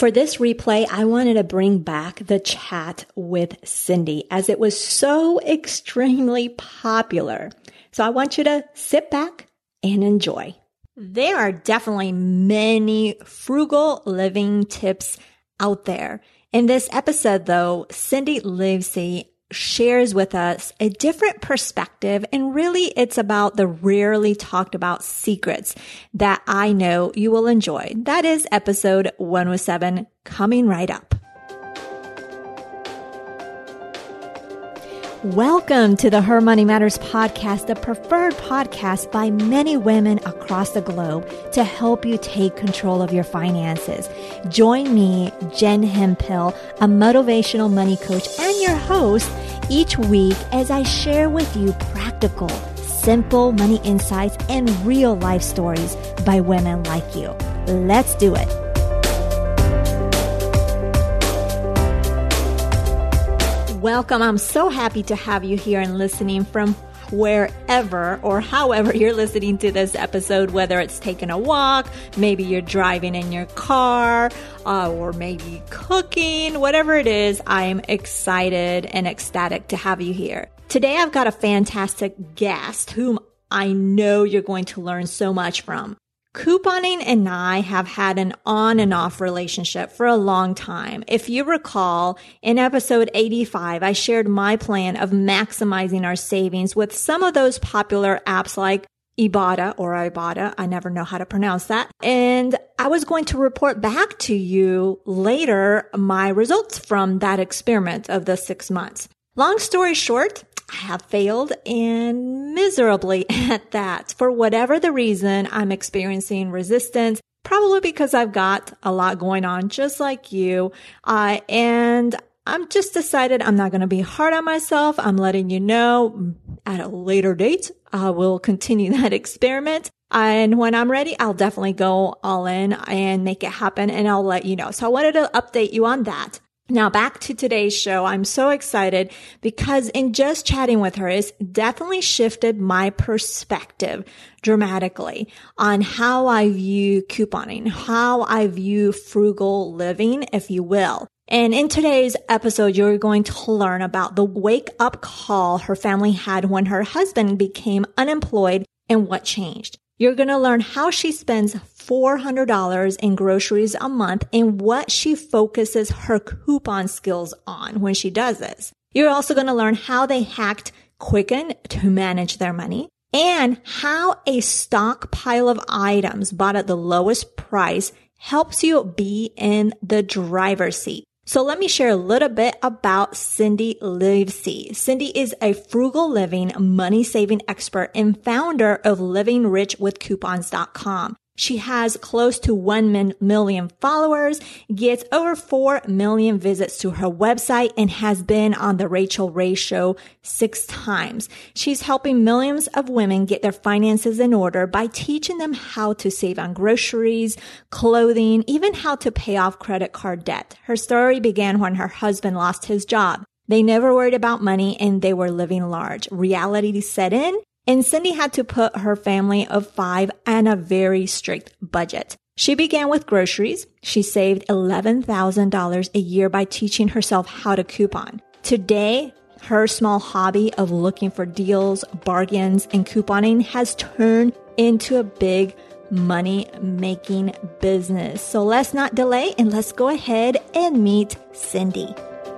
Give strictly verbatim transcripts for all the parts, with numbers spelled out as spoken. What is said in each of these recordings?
For this replay, I wanted to bring back the chat with Cindy as it was so extremely popular. So I want you to sit back and enjoy. There are definitely many frugal living tips out there. In this episode, though, Cindy Livesey shares with us a different perspective, and really it's about the rarely talked about secrets that I know you will enjoy. That is episode one oh seven coming right up. Welcome to the Her Money Matters podcast, the preferred podcast by many women across the globe to help you take control of your finances. Join me, Jen Hemphill, a motivational money coach and your host, each week as I share with you practical, simple money insights and real life stories by women like you. Let's do it. Welcome. I'm so happy to have you here and listening from wherever or however you're listening to this episode, whether it's taking a walk, maybe you're driving in your car, uh, or maybe cooking, whatever it is. I am excited and ecstatic to have you here. Today, I've got a fantastic guest whom I know you're going to learn so much from. Couponing and I have had an on and off relationship for a long time. If you recall, in episode eighty-five, I shared my plan of maximizing our savings with some of those popular apps like Ibotta or Ibotta. I never know how to pronounce that. And I was going to report back to you later my results from that experiment of the six months. Long story short, I have failed and miserably at that. For whatever the reason, I'm experiencing resistance, probably because I've got a lot going on, just like you. Uh, and I'm just decided I'm not going to be hard on myself. I'm letting you know at a later date, I will continue that experiment. And when I'm ready, I'll definitely go all in and make it happen, and I'll let you know. So I wanted to update you on that. Now back to today's show. I'm so excited because in just chatting with her, it's definitely shifted my perspective dramatically on how I view couponing, how I view frugal living, if you will. And in today's episode, you're going to learn about the wake up call her family had when her husband became unemployed and what changed. You're going to learn how she spends four hundred dollars in groceries a month and what she focuses her coupon skills on when she does this. You're also going to learn how they hacked Quicken to manage their money and how a stockpile of items bought at the lowest price helps you be in the driver's seat. So let me share a little bit about Cindy Livesey. Cindy is a frugal living, money-saving expert and founder of living rich with coupons dot com. She has close to one million followers, gets over four million visits to her website, and has been on the Rachel Ray Show six times. She's helping millions of women get their finances in order by teaching them how to save on groceries, clothing, even how to pay off credit card debt. Her story began when her husband lost his job. They never worried about money and they were living large. Reality set in. And Cindy had to put her family of five on a very strict budget. She began with groceries. She saved eleven thousand dollars a year by teaching herself how to coupon. Today, her small hobby of looking for deals, bargains, and couponing has turned into a big money-making business. So let's not delay and let's go ahead and meet Cindy.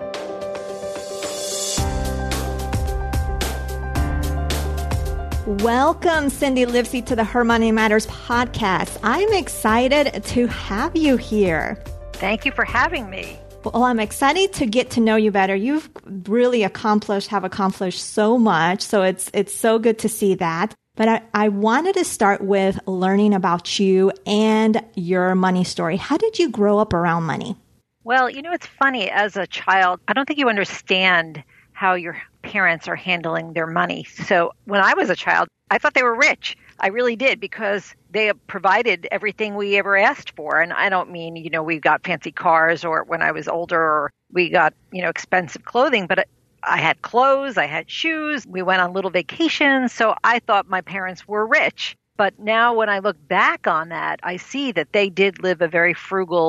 Welcome, Cindy Livesey, to the Her Money Matters podcast. I'm excited to have you here. Thank you for having me. Well, I'm excited to get to know you better. You've really accomplished, have accomplished so much. So it's it's so good to see that. But I, I wanted to start with learning about you and your money story. How did you grow up around money? Well, you know, it's funny. As a child, I don't think you understand how your parents are handling their money. So when I was a child, I thought they were rich. I really did, because they provided everything we ever asked for. And I don't mean, you know, we got fancy cars, or when I was older, or we got, you know, expensive clothing, but I had clothes, I had shoes, we went on little vacations. So I thought my parents were rich. But now when I look back on that, I see that they did live a very frugal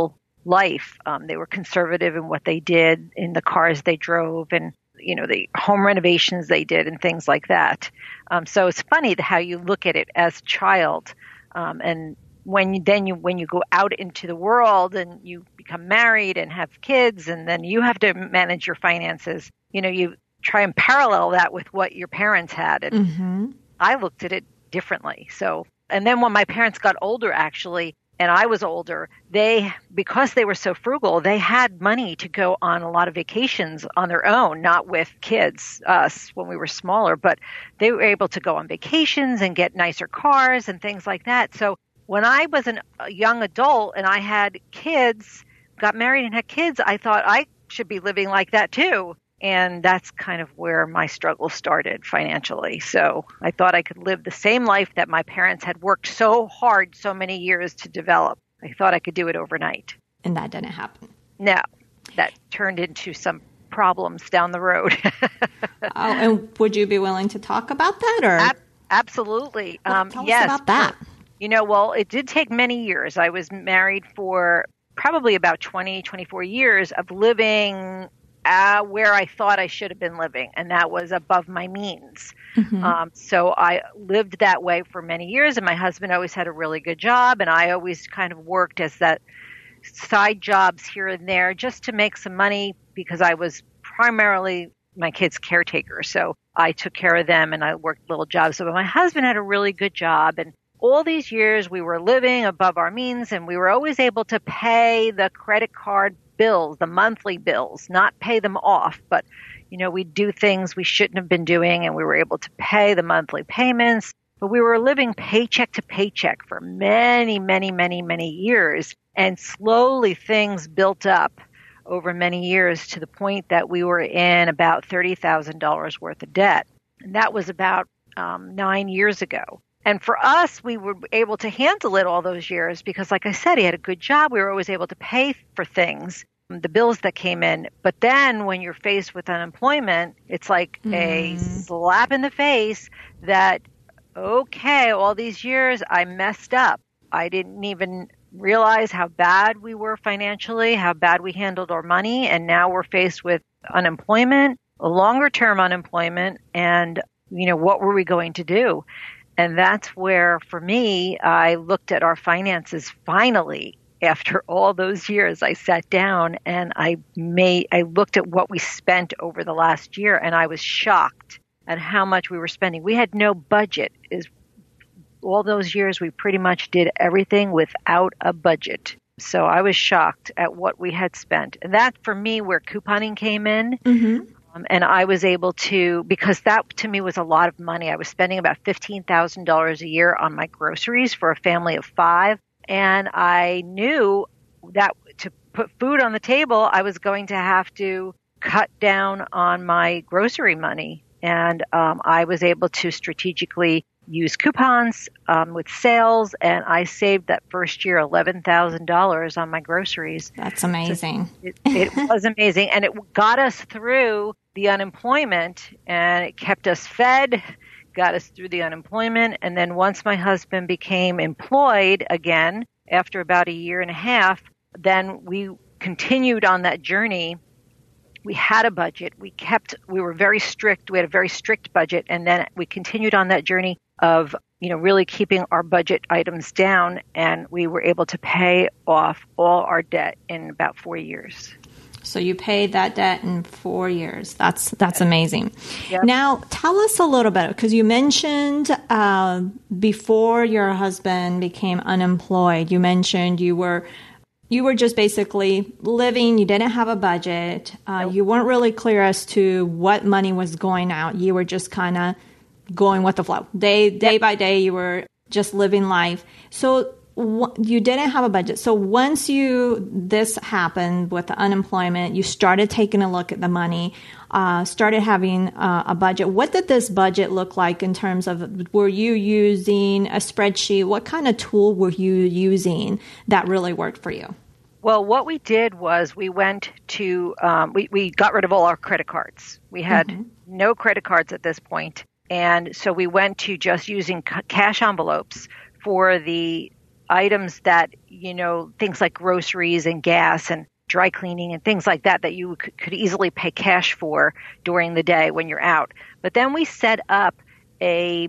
life. Um, they were conservative in what they did, in the cars they drove, and you know, the home renovations they did and things like that. Um, so it's funny how you look at it as a child. Um, and when you, then you, when you go out into the world and you become married and have kids, and then you have to manage your finances, you know, you try and parallel that with what your parents had. And mm-hmm. I looked at it differently. So, and then when my parents got older, actually, and I was older, they, because they were so frugal, they had money to go on a lot of vacations on their own, not with kids, us, when we were smaller, but they were able to go on vacations and get nicer cars and things like that. So when I was an, a young adult and I had kids, got married and had kids, I thought I should be living like that too. And that's kind of where my struggle started financially. So I thought I could live the same life that my parents had worked so hard so many years to develop. I thought I could do it overnight. And that didn't happen. No, that turned into some problems down the road. Oh, and would you be willing to talk about that? Or Ab- Absolutely. Well, um, tell yes. us about that. You know, well, it did take many years. I was married for probably about twenty, twenty-four years of living Uh, where I thought I should have been living, and that was above my means. Mm-hmm. Um, so I lived that way for many years, and my husband always had a really good job, and I always kind of worked as that side jobs here and there just to make some money, because I was primarily my kids' caretaker. So I took care of them, and I worked little jobs. So my husband had a really good job, and all these years we were living above our means, and we were always able to pay the credit card bills, the monthly bills, not pay them off, but, you know, we do things we shouldn't have been doing, and we were able to pay the monthly payments, but we were living paycheck to paycheck for many, many, many, many years. And slowly things built up over many years to the point that we were in about thirty thousand dollars worth of debt. And that was about um, nine years ago. And for us, we were able to handle it all those years because, like I said, he had a good job. We were always able to pay for things, the bills that came in. But then when you're faced with unemployment, it's like mm. a slap in the face that, okay, all these years I messed up. I didn't even realize how bad we were financially, how bad we handled our money. And now we're faced with unemployment, longer term unemployment. And, you know, what were we going to do? And that's where, for me, I looked at our finances finally. After all those years, I sat down and I made, I looked at what we spent over the last year, and I was shocked at how much we were spending. We had no budget. Is all those years we pretty much did everything without a budget. So I was shocked at what we had spent. And that, for me, where couponing came in. Mm-hmm. Um, and I was able to, because that to me was a lot of money. I was spending about fifteen thousand dollars a year on my groceries for a family of five. And I knew that to put food on the table, I was going to have to cut down on my grocery money. And um, I was able to strategically use coupons um, with sales, and I saved that first year eleven thousand dollars on my groceries. That's amazing. So it, it was amazing, and it got us through the unemployment, and it kept us fed, got us through the unemployment, and then once my husband became employed again, after about a year and a half, then we continued on that journey. We had a budget. We kept, we were very strict. We had a very strict budget. And then we continued on that journey of, you know, really keeping our budget items down. And we were able to pay off all our debt in about four years. So you paid that debt in four years. That's, that's amazing. Yep. Now tell us a little bit, because you mentioned, uh, before your husband became unemployed, you mentioned you were You were just basically living. You didn't have a budget. Uh, nope. You weren't really clear as to what money was going out. You were just kind of going with the flow. Day day yep. by day, you were just living life. So w- you didn't have a budget. So once you this happened with the unemployment, you started taking a look at the money, uh, started having uh, a budget. What did this budget look like in terms of, were you using a spreadsheet? What kind of tool were you using that really worked for you? Well, what we did was we went to, um, we, we got rid of all our credit cards. We had mm-hmm. no credit cards at this point. And so we went to just using c- cash envelopes for the items that, you know, things like groceries and gas and dry cleaning and things like that that you could, could easily pay cash for during the day when you're out. But then we set up a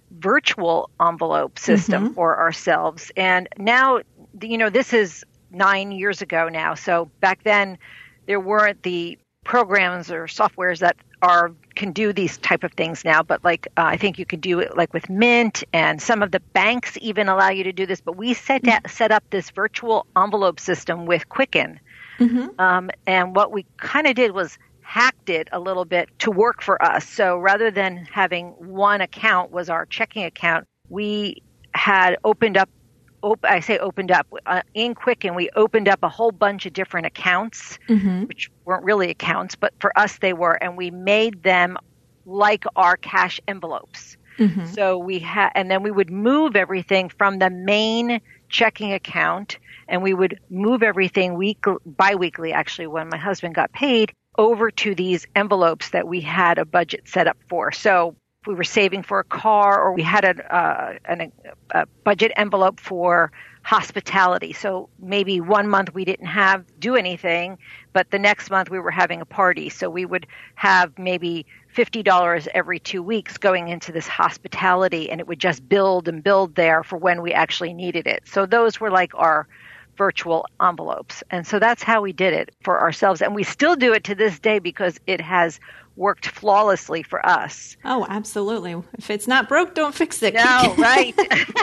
virtual envelope system mm-hmm. for ourselves. And now, you know, this is nine years ago now. So back then there weren't the programs or softwares that are can do these type of things now. But like uh, I think you could do it like with Mint, and some of the banks even allow you to do this. But we set mm-hmm. set up this virtual envelope system with Quicken. Mm-hmm. Um, and what we kind of did was hacked it a little bit to work for us. So rather than having one account was our checking account, we had opened up, op- I say opened up, uh, in Quicken, we opened up a whole bunch of different accounts, mm-hmm. which weren't really accounts, but for us they were, and we made them like our cash envelopes. Mm-hmm. So we had, and then we would move everything from the main checking account, and we would move everything week, bi-weekly, actually, when my husband got paid, over to these envelopes that we had a budget set up for. So if we were saving for a car, or we had a, uh, an, a budget envelope for hospitality. So maybe one month we didn't have do anything, but the next month we were having a party. So we would have maybe fifty dollars every two weeks going into this hospitality, and it would just build and build there for when we actually needed it. So those were like our virtual envelopes. And so that's how we did it for ourselves. And we still do it to this day because it has worked flawlessly for us. Oh, absolutely. If it's not broke, don't fix it. No, right.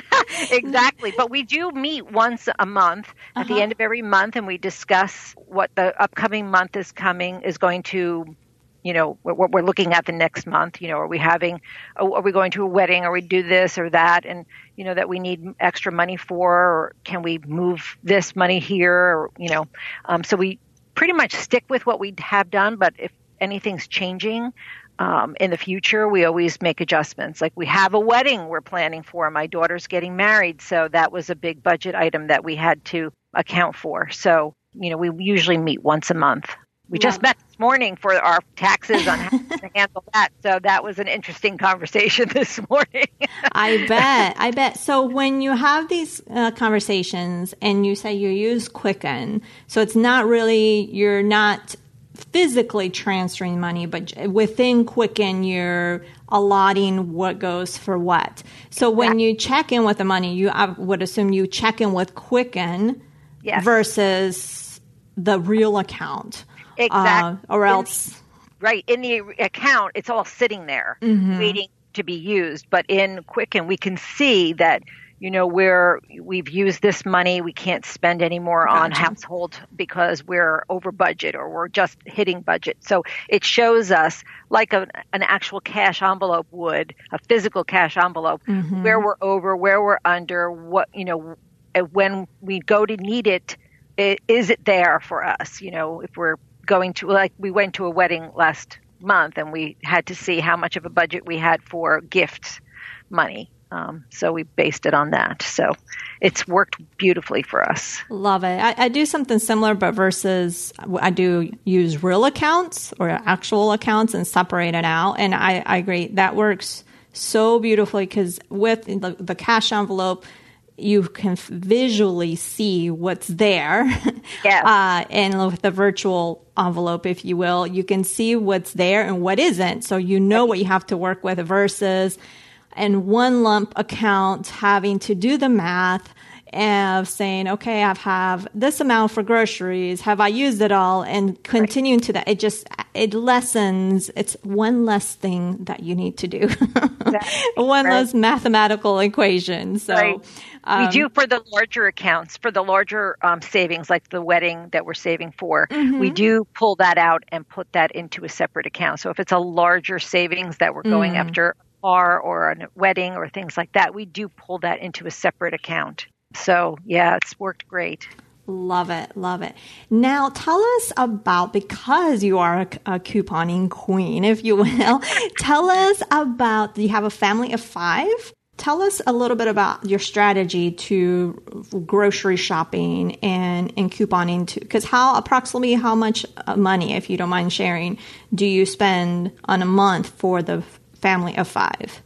Exactly. But we do meet once a month at uh-huh. the end of every month, and we discuss what the upcoming month is coming, is going to, you know, what we're looking at the next month. You know, are we having, are we going to a wedding? Are we do this or that? And, you know, that we need extra money for, or can we move this money here? Or, you know, um, so we pretty much stick with what we have done. But if anything's changing um, in the future, we always make adjustments. Like we have a wedding we're planning for. My daughter's getting married. So that was a big budget item that we had to account for. So, you know, we usually meet once a month. We just met this morning for our taxes on how to handle that. So that was an interesting conversation this morning. I bet. I bet. So when you have these uh, conversations and you say you use Quicken, so it's not really, you're not physically transferring money, but within Quicken, you're allotting what goes for what. So when you check in with the money, you I would assume you check in with Quicken yes. versus the real account. Exactly. Uh, or else. In, right. In the account, it's all sitting there mm-hmm. waiting to be used. But in Quicken, we can see that, you know, we're, we've used this money. We can't spend any more gotcha. on household because we're over budget or we're just hitting budget. So it shows us like a, an actual cash envelope would, a physical cash envelope, mm-hmm. where we're over, where we're under, what, you know, when we go to need it, it is it there for us? You know, if we're going to, like we went to a wedding last month and we had to see how much of a budget we had for gift money. Um, so we based it on that. So it's worked beautifully for us. Love it. I, I do something similar, but versus I do use real accounts or actual accounts and separate it out. And I, I agree. That works so beautifully because with the, the cash envelope, you can visually see what's there. Yes. Uh, and with the virtual envelope, if you will, you can see what's there and what isn't. So you know what you have to work with versus in one lump account having to do the math of saying, okay, I have this amount for groceries. Have I used it all? And continuing right. to that, it just, it lessens, it's one less thing that you need to do. Exactly. One right. less mathematical equation. So right. um, we do for the larger accounts, for the larger um, savings, like the wedding that we're saving for, mm-hmm. we do pull that out and put that into a separate account. So if it's a larger savings that we're going mm. after a car or a wedding or things like that, we do pull that into a separate account. So, yeah, it's worked great. Love it. Love it. Now, tell us about, because you are a, a couponing queen, if you will, tell us about, you have a family of five. Tell us a little bit about your strategy to grocery shopping and, and couponing, to, because how approximately how much money, if you don't mind sharing, do you spend on a month for the family of five?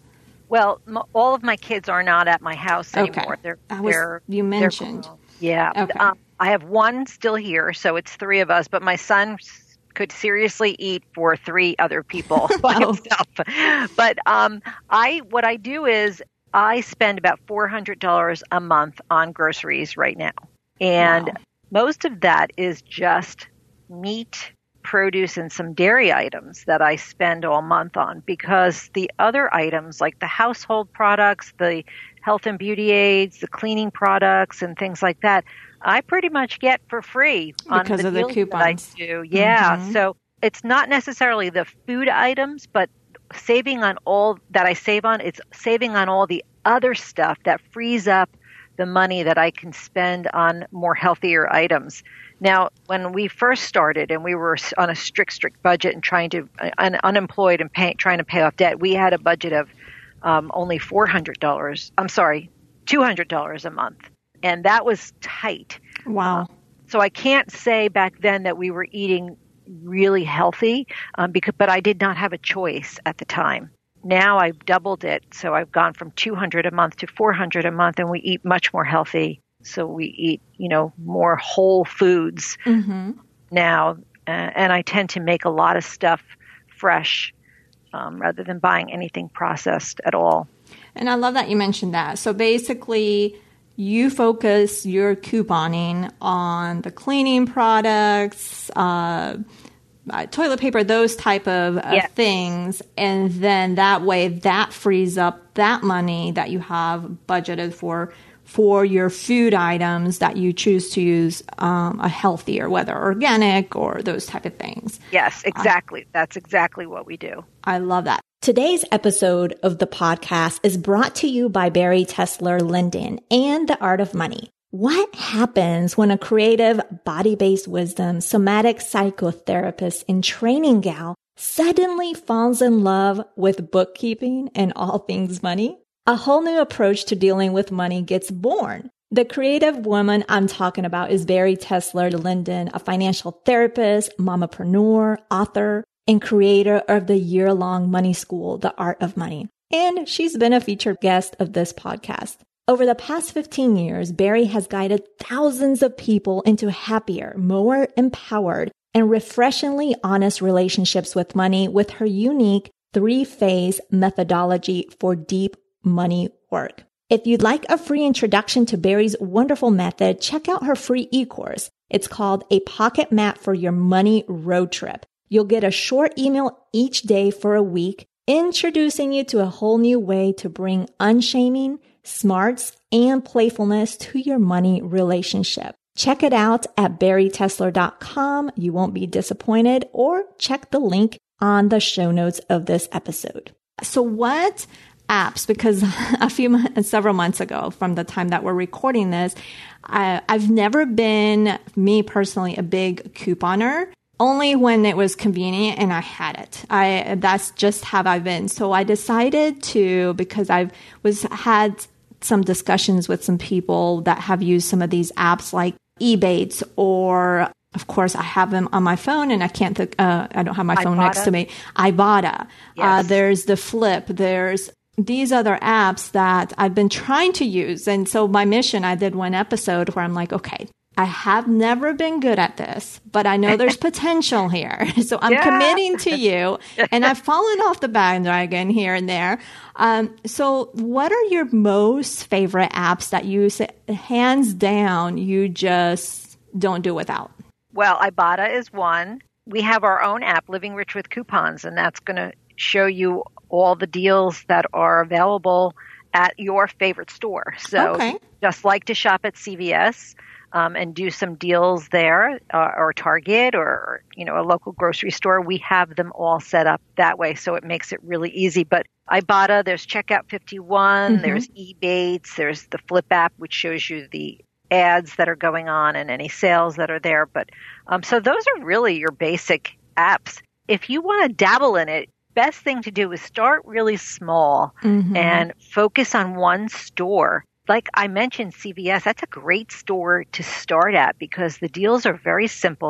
Well, m- all of my kids are not at my house anymore. Okay. They're, That was, they're, you mentioned. Yeah. Okay. Um, I have one still here, so it's three of us, but my son could seriously eat for three other people by Oh. himself. But um, I, what I do is I spend about four hundred dollars a month on groceries right now. And Wow. most of that is just meat, produce, and some dairy items that I spend all month on, because the other items like the household products, the health and beauty aids, the cleaning products, and things like that, I pretty much get for free on Because the of the deals coupons. that I do. Yeah. Mhm. So it's not necessarily the food items, but saving on all that I save on, it's saving on all the other stuff that frees up the money that I can spend on more healthier items. Now, when we first started and we were on a strict, strict budget and trying to, un, unemployed and pay, trying to pay off debt, we had a budget of um, only four hundred dollars. I'm sorry, two hundred dollars a month. And that was tight. Wow. Uh, so I can't say back then that we were eating really healthy, um, because, but I did not have a choice at the time. Now I've doubled it. So I've gone from two hundred a month to four hundred a month, and we eat much more healthy. So we eat, you know, more whole foods Mm-hmm. now. Uh, and I tend to make a lot of stuff fresh, um, rather than buying anything processed at all. And I love that you mentioned that. So basically, you focus your couponing on the cleaning products, uh, uh, toilet paper, those type of uh, Yes. things. And then that way, that frees up that money that you have budgeted for for your food items that you choose to use um, a healthier, whether organic or those type of things. Yes, exactly. That's exactly what we do. I love that. Today's episode of the podcast is brought to you by Barry Tesler Linden and The Art of Money. What happens when a creative, body-based wisdom, somatic psychotherapist and training gal suddenly falls in love with bookkeeping and all things money? A whole new approach to dealing with money gets born. The creative woman I'm talking about is Barry Tesler Linden, a financial therapist, mamapreneur, author, and creator of the year-long money school, The Art of Money. And she's been a featured guest of this podcast. Over the past fifteen years, Barry has guided thousands of people into happier, more empowered, and refreshingly honest relationships with money with her unique three-phase methodology for deep money work. If you'd like a free introduction to Barry's wonderful method, check out her free e-course. It's called A Pocket Map for Your Money Road Trip. You'll get a short email each day for a week, introducing you to a whole new way to bring unshaming, smarts, and playfulness to your money relationship. Check it out at barry tesler dot com. You won't be disappointed, or check the link on the show notes of this episode. So what apps, because a few months, several months ago from the time that we're recording this, I, I've never been, me personally, a big couponer. Only when it was convenient and I had it. I that's just how I've been. So I decided to, because I've was had some discussions with some people that have used some of these apps like Ebates, or of course I have them on my phone and I can't think, uh, I don't have my phone Ibotta. next to me. Ibotta. Yes. Uh, there's the Flip. There's these other apps that I've been trying to use. And so my mission, I did one episode where I'm like, okay, I have never been good at this, but I know there's potential here. So I'm Yeah. committing to you, and I've fallen off the bandwagon here and there. Um, so what are your most favorite apps that you say, hands down, you just don't do without? Well, Ibotta is one. We have our own app, Living Rich with Coupons, and that's going to show you all the deals that are available at your favorite store. So Okay. just like to shop at C V S um, and do some deals there, uh, or Target, or, you know, a local grocery store, we have them all set up that way. So it makes it really easy. But Ibotta, there's Checkout fifty-one, Mhm. there's Ebates, there's the Flip app, which shows you the ads that are going on and any sales that are there. But um, so those are really your basic apps. If you want to dabble in it, best thing to do is start really small Mhm. and focus on one store. Like I mentioned, C V S, that's a great store to start at because the deals are very simple there.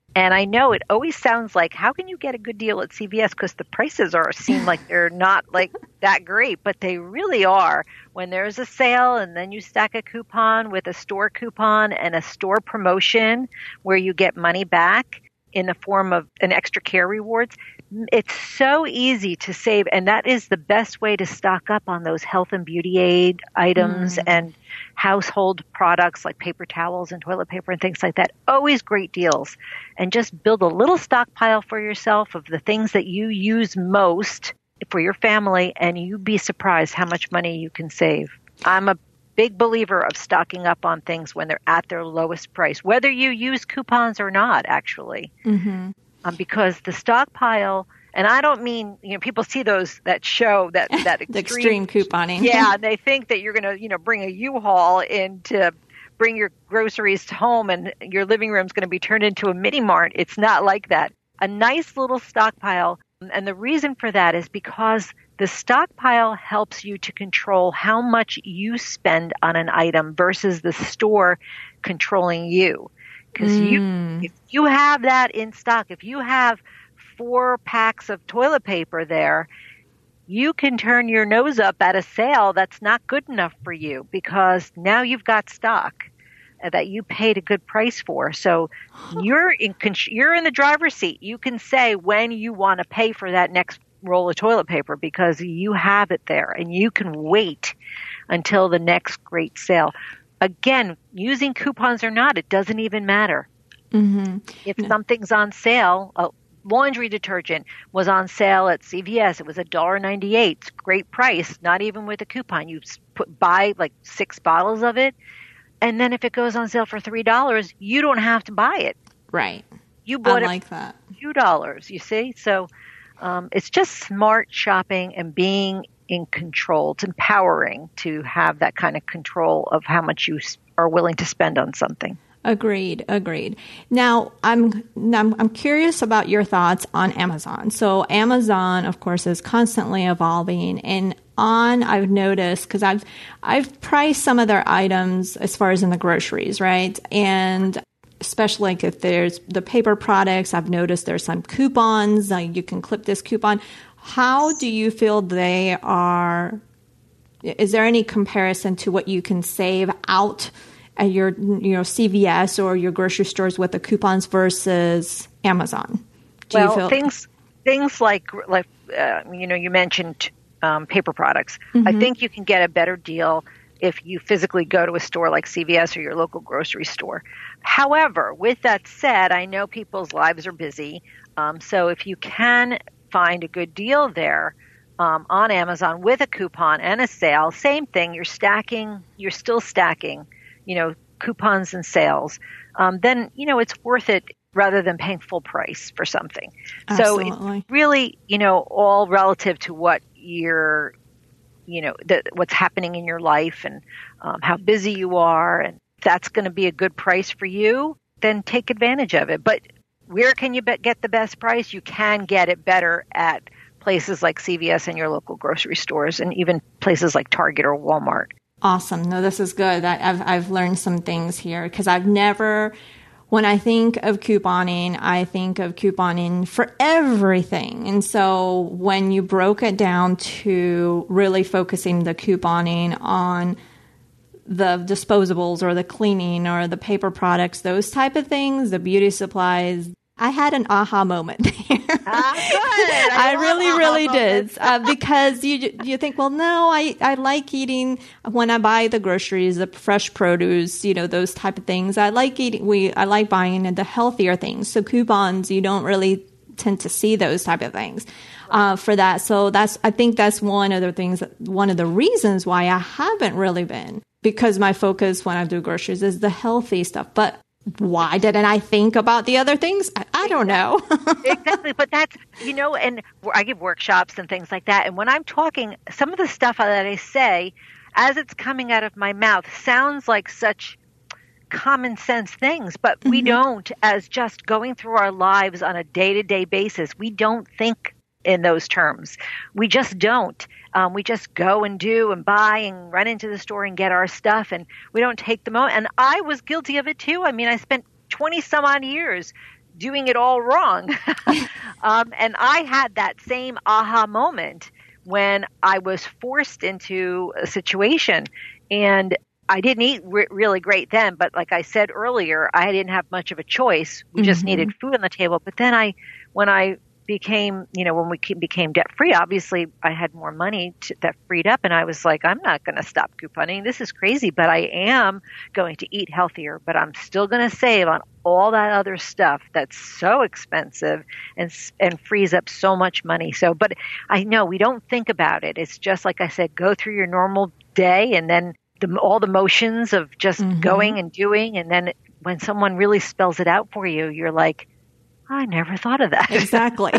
And I know it always sounds like, how can you get a good deal at C V S? Because the prices are seem like they're not like that great, but they really are. When there's a sale and then you stack a coupon with a store coupon and a store promotion where you get money back in the form of an extra care rewards, it's so easy to save. And that is the best way to stock up on those health and beauty aid items mm. and household products like paper towels and toilet paper and things like that. Always great deals. And just build a little stockpile for yourself of the things that you use most for your family, and you'd be surprised how much money you can save. I'm a big believer of stocking up on things when they're at their lowest price, whether you use coupons or not, actually. Mm-hmm. Um, because the stockpile, and I don't mean, you know, people see those, that show, that, that the extreme, extreme couponing. Yeah, and they think that you're going to, you know, bring a U-Haul in to bring your groceries home and your living room's going to be turned into a mini mart. It's not like that. A nice little stockpile. And the reason for that is because the stockpile helps you to control how much you spend on an item versus the store controlling you. Because mm. you, if you have that in stock, if you have four packs of toilet paper there, you can turn your nose up at a sale that's not good enough for you because now you've got stock that you paid a good price for. So you're in you're in the driver's seat. You can say when you want to pay for that next roll of toilet paper because you have it there and you can wait until the next great sale. Again, using coupons or not, it doesn't even matter. Mm-hmm. If no. something's on sale, a laundry detergent was on sale at C V S. It was one dollar and ninety-eight cents. Great price, not even with a coupon. You put buy like six bottles of it. And then if it goes on sale for three dollars, you don't have to buy it. Right. You bought I it like for that. two dollars, you see? So um, it's just smart shopping and being in control. It's empowering to have that kind of control of how much you are willing to spend on something. Agreed. Agreed. Now, I'm, I'm I'm curious about your thoughts on Amazon. So Amazon, of course, is constantly evolving, and on I've noticed because I've I've priced some of their items as far as in the groceries, right? And especially like if there's the paper products, I've noticed there's some coupons. Uh, you can clip this coupon. How do you feel they are? Is there any comparison to what you can save out at your, you know, C V S or your grocery stores with the coupons versus Amazon? Do well, you feel things things like like uh, you know, you mentioned um, paper products. Mm-hmm. I think you can get a better deal if you physically go to a store like C V S or your local grocery store. However, with that said, I know people's lives are busy, um, so if you can find a good deal there um, on Amazon with a coupon and a sale, same thing. You're stacking. You're still stacking. You know, coupons and sales, um, then, you know, it's worth it rather than paying full price for something. Absolutely. So it's really, you know, all relative to what you're, you know, the, what's happening in your life and um, how busy you are. And if that's going to be a good price for you, then take advantage of it. But where can you be- get the best price? You can get it better at places like C V S and your local grocery stores and even places like Target or Walmart. Awesome. No, this is good. I, I've I've learned some things here because I've never, when I think of couponing, I think of couponing for everything. And so when you broke it down to really focusing the couponing on the disposables or the cleaning or the paper products, those type of things, the beauty supplies, I had an aha moment there. Ah, good. I, I really, really did. Uh, because you you think, well, no, I, I like eating when I buy the groceries, the fresh produce, you know, those type of things. I like eating, we, I like buying the healthier things. So coupons, you don't really tend to see those type of things uh, for that. So that's, I think that's one of the things, one of the reasons why I haven't really been, because my focus when I do groceries is the healthy stuff. But why didn't I think about the other things? I, I don't know. Exactly. But that's, you know, and I give workshops and things like that. And when I'm talking, some of the stuff that I say, as it's coming out of my mouth, sounds like such common sense things, but mm-hmm. we don't, as just going through our lives on a day-to-day basis, we don't think in those terms. We just don't. Um, we just go and do and buy and run into the store and get our stuff, and we don't take the moment. And I was guilty of it too. I mean, I spent twenty some odd years doing it all wrong. um, and I had that same aha moment when I was forced into a situation, and I didn't eat re- really great then, but like I said earlier, I didn't have much of a choice. We just mm-hmm. needed food on the table. But then I, when I became, you know, when we became debt free, obviously I had more money to, that freed up, and I was like, I'm not going to stop couponing. This is crazy, but I am going to eat healthier, but I'm still going to save on all that other stuff that's so expensive and and frees up so much money. So, but I know we don't think about it. It's just like I said, go through your normal day, and then the, all the motions of just mm-hmm. going and doing, and then when someone really spells it out for you, you're like, I never thought of that. Exactly.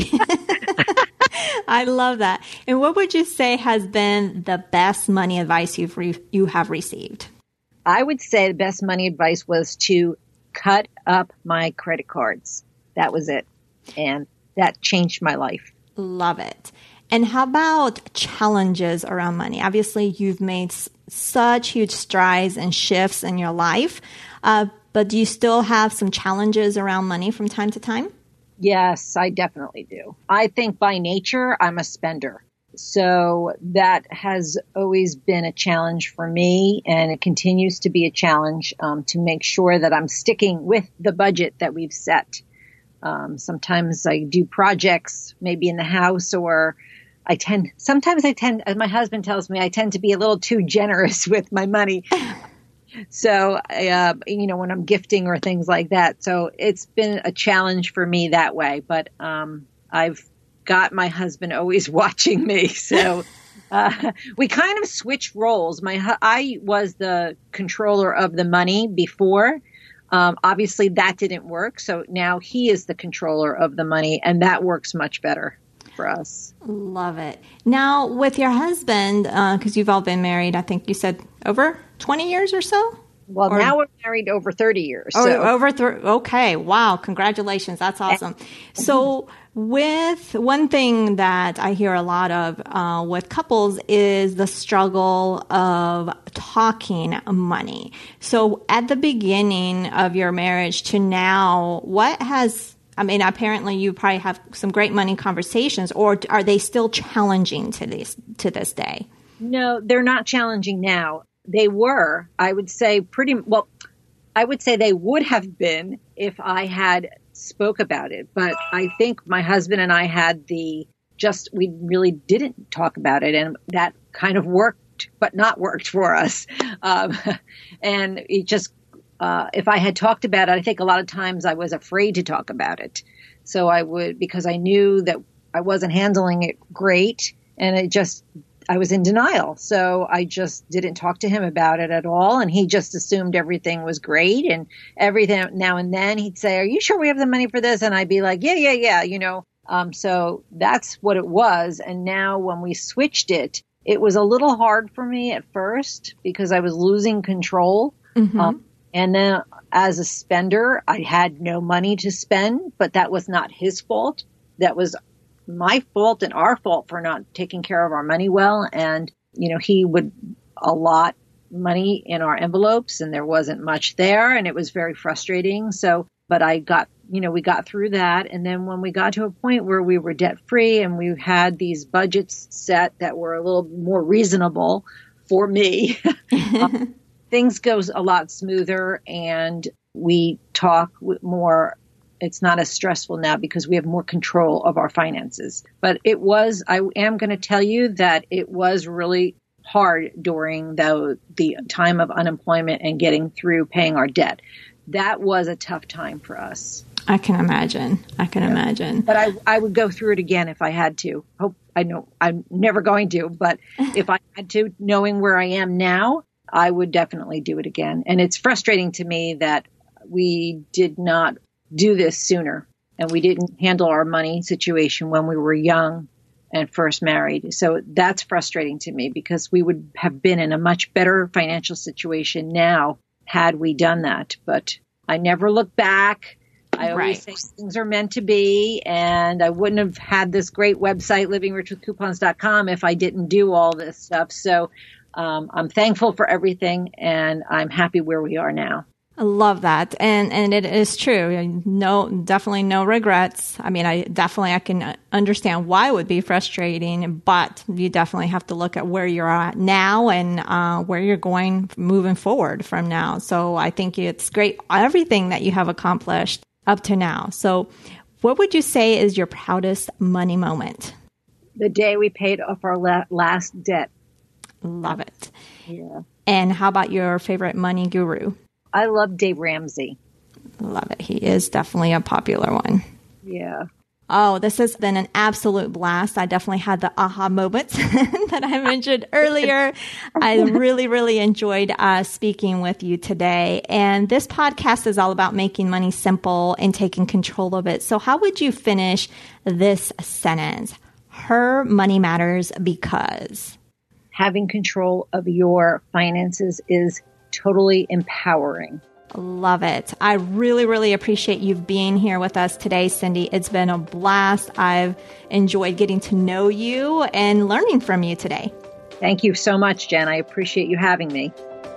I love that. And what would you say has been the best money advice you've re- you have received? I would say the best money advice was to cut up my credit cards. That was it. And that changed my life. Love it. And how about challenges around money? Obviously, you've made s- such huge strides and shifts in your life, uh, but do you still have some challenges around money from time to time? Yes, I definitely do. I think by nature, I'm a spender. So that has always been a challenge for me, and it continues to be a challenge um, to make sure that I'm sticking with the budget that we've set. Um, sometimes I do projects maybe in the house, or I tend, sometimes I tend, as my husband tells me, I tend to be a little too generous with my money. So, uh, you know, when I'm gifting or things like that. So it's been a challenge for me that way. But um, I've got my husband always watching me. So uh, we kind of switched roles. My I was the controller of the money before. Um, obviously, that didn't work. So now he is the controller of the money, and that works much better for us. Love it. Now, with your husband, because uh, you've all been married, I think you said over twenty years or so? Well, or, now we're married over thirty years. Oh, so. over th- Okay. Wow. Congratulations. That's awesome. So with one thing that I hear a lot of uh, with couples is the struggle of talking money. So at the beginning of your marriage to now, what has, I mean, apparently you probably have some great money conversations, or are they still challenging to this, to this day? No, they're not challenging now. They were, I would say pretty, well, I would say they would have been if I had spoke about it. But I think my husband and I had the, just, we really didn't talk about it. And that kind of worked, but not worked for us. Um, and it just, uh, if I had talked about it, I think a lot of times I was afraid to talk about it. So I would, because I knew that I wasn't handling it great, and it just, I was in denial. So I just didn't talk to him about it at all. And he just assumed everything was great. And everything now and then he'd say, are you sure we have the money for this? And I'd be like, yeah, yeah, yeah. You know, um, so that's what it was. And now when we switched it, it was a little hard for me at first because I was losing control. Mm-hmm. Um, and then as a spender, I had no money to spend, but that was not his fault. That was my fault and our fault for not taking care of our money well. And, you know, he would allot money in our envelopes and there wasn't much there, and it was very frustrating. So, but I got, you know, we got through that. And then when we got to a point where we were debt free and we had these budgets set that were a little more reasonable for me, um, things goes a lot smoother, and we talk more. It's not as stressful now because we have more control of our finances. But it was, I am going to tell you that it was really hard during the, the time of unemployment and getting through paying our debt. That was a tough time for us. I can imagine. I can yeah. imagine. But I, I would go through it again if I had to. Hope I know I'm never going to, but if I had to, knowing where I am now, I would definitely do it again. And it's frustrating to me that we did not do this sooner, and we didn't handle our money situation when we were young and first married. So that's frustrating to me because we would have been in a much better financial situation now had we done that. But I never look back. I always right. say things are meant to be, and I wouldn't have had this great website, living rich with coupons dot com, if I didn't do all this stuff. So um, I'm thankful for everything, and I'm happy where we are now. I love that. And, and it is true. No, definitely no regrets. I mean, I definitely, I can understand why it would be frustrating, but you definitely have to look at where you're at now and uh, where you're going moving forward from now. So I think it's great, everything that you have accomplished up to now. So what would you say is your proudest money moment? The day we paid off our la- last debt. Love it. Yeah. And how about your favorite money guru? I love Dave Ramsey. Love it. He is definitely a popular one. Yeah. Oh, this has been an absolute blast. I definitely had the aha moments that I mentioned earlier. I really, really enjoyed uh, speaking with you today. And this podcast is all about making money simple and taking control of it. So how would you finish this sentence? Her money matters because... Having control of your finances is totally empowering. Love it. I really, really appreciate you being here with us today, Cindy. It's been a blast. I've enjoyed getting to know you and learning from you today. Thank you so much, Jen. I appreciate you having me.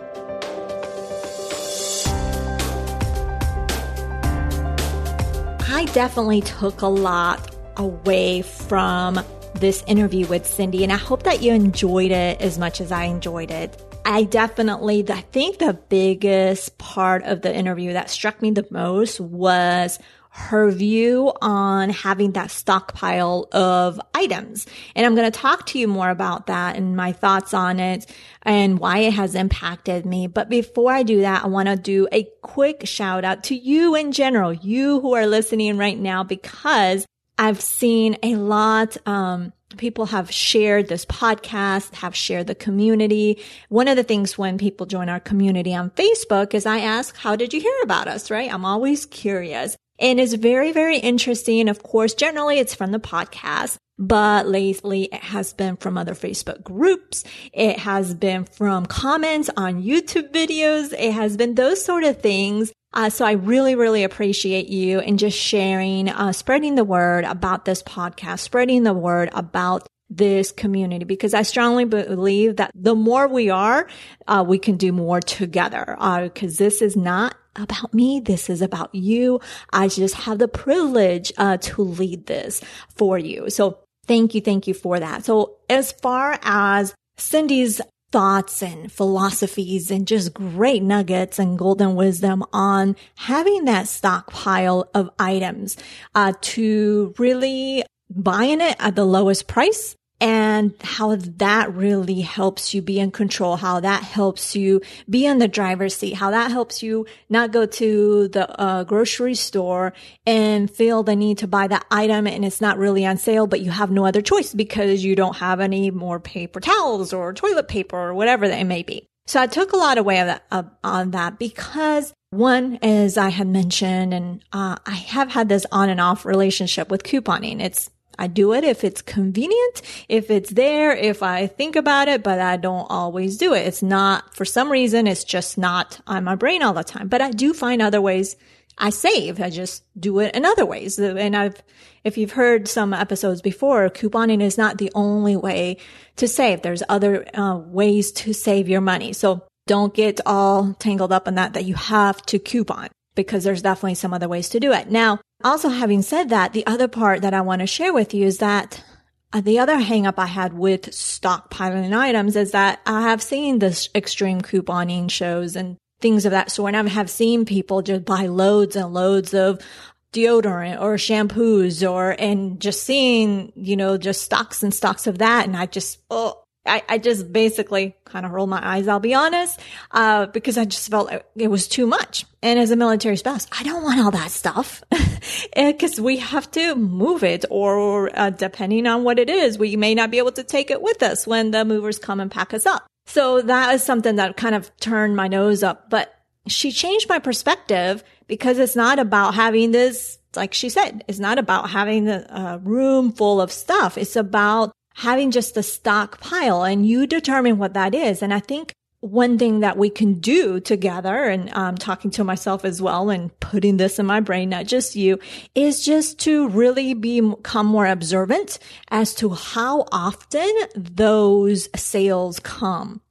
I definitely took a lot away from this interview with Cindy, and I hope that you enjoyed it as much as I enjoyed it. I definitely, I think the biggest part of the interview that struck me the most was her view on having that stockpile of items. And I'm going to talk to you more about that and my thoughts on it and why it has impacted me. But before I do that, I want to do a quick shout out to you in general, you who are listening right now, because I've seen a lot, um, people have shared this podcast, have shared the community. One of the things when people join our community on Facebook is I ask, how did you hear about us, right? I'm always curious. And it's very, very interesting. Of course, generally it's from the podcast, but lately it has been from other Facebook groups. It has been from comments on YouTube videos. It has been those sort of things. Uh, so I really, really appreciate you and just sharing, uh, spreading the word about this podcast, spreading the word about this community, because I strongly believe that the more we are, uh, we can do more together. Uh, cause this is not about me. This is about you. I just have the privilege, uh, to lead this for you. So thank you. Thank you for that. So as far as Cindy's thoughts and philosophies and just great nuggets and golden wisdom on having that stockpile of items, uh, to really buying it at the lowest price, and how that really helps you be in control, how that helps you be in the driver's seat, how that helps you not go to the uh, grocery store and feel the need to buy that item and it's not really on sale, but you have no other choice because you don't have any more paper towels or toilet paper or whatever that it may be. So I took a lot away of that, uh, on that because one, as I had mentioned, and uh, I have had this on and off relationship with couponing. It's I do it if it's convenient, if it's there, if I think about it, but I don't always do it. It's not, for some reason, it's just not on my brain all the time. But I do find other ways I save. I just do it in other ways. And I've, if you've heard some episodes before, couponing is not the only way to save. There's other uh, ways to save your money. So don't get all tangled up in that, that you have to coupon, because there's definitely some other ways to do it. Now, also having said that, the other part that I want to share with you is that uh, the other hang up I had with stockpiling items is that I have seen this extreme couponing shows and things of that sort. And I have seen people just buy loads and loads of deodorant or shampoos or, and just seeing, you know, just stocks and stocks of that. And I just, oh, I, I just basically kind of rolled my eyes, I'll be honest, uh, because I just felt it, it was too much. And as a military spouse, I don't want all that stuff because we have to move it, or uh, depending on what it is, we may not be able to take it with us when the movers come and pack us up. So that is something that kind of turned my nose up. But she changed my perspective, because it's not about having this, like she said, it's not about having a uh, room full of stuff. It's about having just a stockpile, and you determine what that is. And I think one thing that we can do together, and um, talking to myself as well and putting this in my brain, not just you, is just to really be, become more observant as to how often those sales come.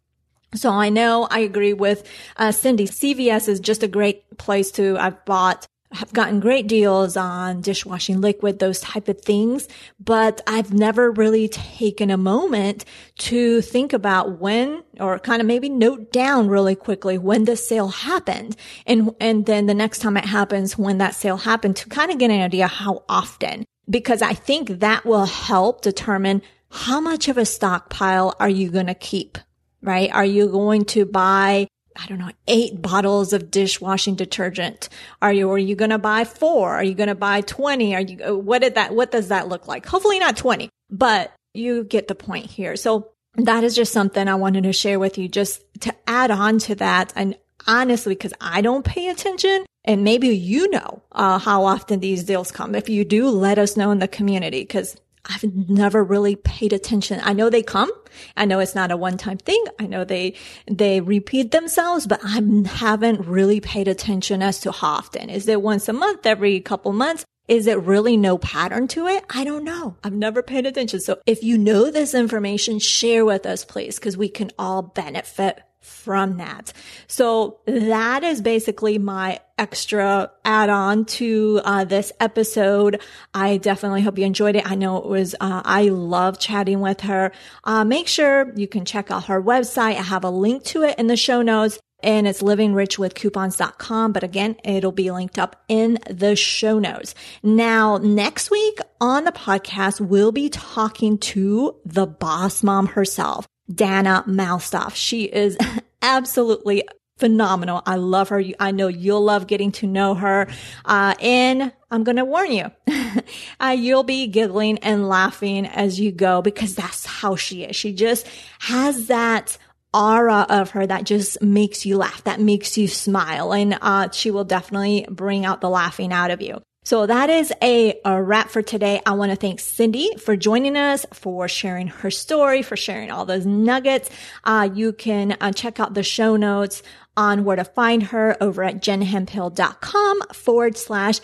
So I know I agree with uh, Cindy. C V S is just a great place to, I've bought, have gotten great deals on dishwashing liquid, those type of things, but I've never really taken a moment to think about when, or kind of maybe note down really quickly when the sale happened. And, and then the next time it happens, when that sale happened, to kind of get an idea how often, because I think that will help determine how much of a stockpile are you going to keep. Right? Are you going to buy, I don't know, eight bottles of dishwashing detergent? Are you, are you going to buy four? Are you going to buy twenty? Are you, what did that, what does that look like? Hopefully not twenty, but you get the point here. So that is just something I wanted to share with you, just to add on to that. And honestly, because I don't pay attention, and maybe you know, uh, how often these deals come. If you do, let us know in the community, because I've never really paid attention. I know they come. I know it's not a one-time thing. I know they, they repeat themselves, but I haven't really paid attention as to how often. Is it once a month, every couple months? Is it really no pattern to it? I don't know. I've never paid attention. So if you know this information, share with us, please, because we can all benefit from that. So that is basically my extra add-on to uh, this episode. I definitely hope you enjoyed it. I know it was, uh, I love chatting with her. Uh, make sure you can check out her website. I have a link to it in the show notes, and it's living rich with coupons dot com. But again, it'll be linked up in the show notes. Now, next week on the podcast, we'll be talking to the boss mom herself, Dana Malstoff. She is absolutely phenomenal. I love her. I know you'll love getting to know her. Uh, and I'm going to warn you, uh, you'll be giggling and laughing as you go, because that's how she is. She just has that aura of her that just makes you laugh, that makes you smile. And uh, she will definitely bring out the laughing out of you. So that is a, a wrap for today. I want to thank Cindy for joining us, for sharing her story, for sharing all those nuggets. Uh, you can uh, check out the show notes on where to find her over at jenhemphill.com forward slash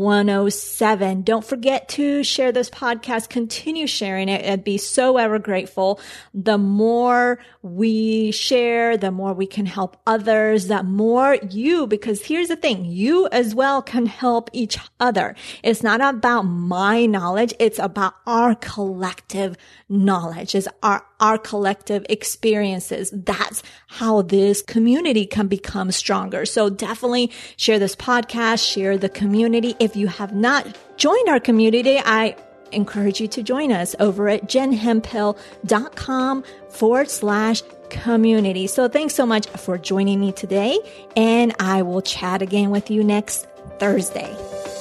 107. Don't forget to share this podcast. Continue sharing it. I'd be so ever grateful. The more we share, the more we can help others, the more you, because here's the thing, you as well can help each other. It's not about my knowledge. It's about our collective knowledge. It's our, our collective experiences. That's how this community can become stronger. So definitely share this podcast, share the community. If you have not joined our community, I encourage you to join us over at jenhemphill.com forward slash community. So thanks so much for joining me today, and I will chat again with you next Thursday.